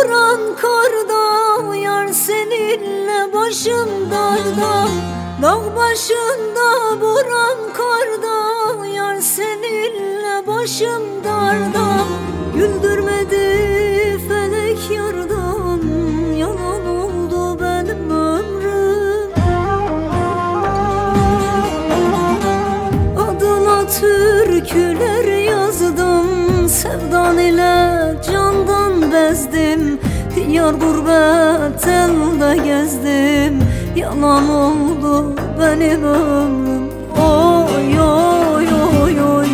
vuran karda, yar seninle başım darda. Dağ başında vuran karda, yar seninle başım darda. Güldürmedi felek yardan, yalan oldu benim ömrüm. Adına türküler yazdım, sevdan ile candan bezdim. Diyar gurbet elde gezdim, yalan oldu benim ömrüm. Oy oy oy oy,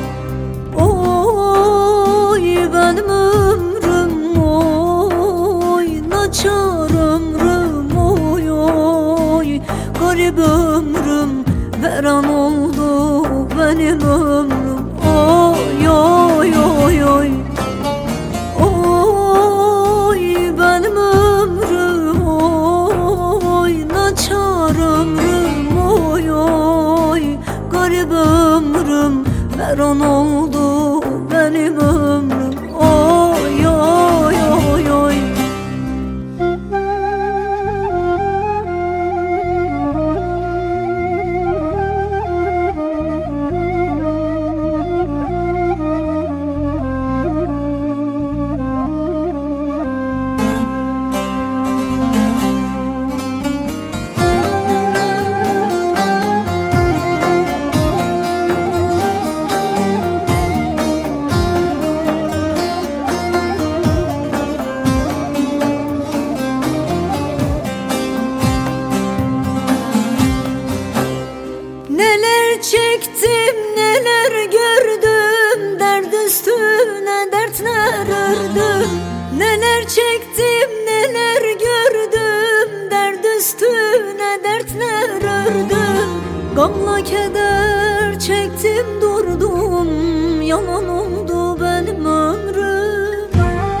oy benim ömrüm, oy naçar ömrüm, oy oy garip ömrüm, veran oldu benim ömrüm. Oy oy oy oy, oy benim ömrüm, oy naçar ömrüm, oy oy garip ömrüm, veran oldu benim ömrüm. Oy oy oy oy. Neler çektim, neler gördüm, dert üstüne dertler ördüm. Neler çektim, neler gördüm, dert üstüne dertler ördüm. Gamla keder çektim durdum, yalan oldu benim ömrüm.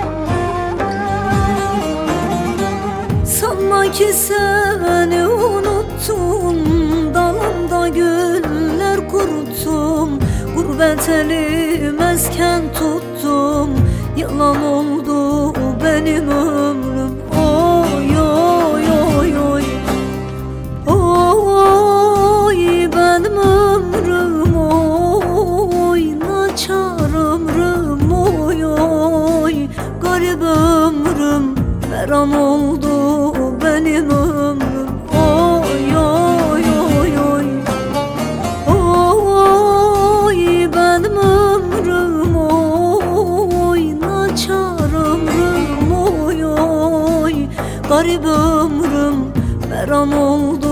Sanma ki seni unuttum, dalımda güller kuruttum. Gurbet eli mesken tuttum, yalan oldu benim ömrüm. Oy oy oy oy, oy benim ömrüm, oy naçar ömrüm, oy oy garip ömrüm, veran oldu benim ömrüm. Oy oy oy oy, oy benim ömrüm, oy naçar ömrüm, oy oy garip ömrüm, veran oldu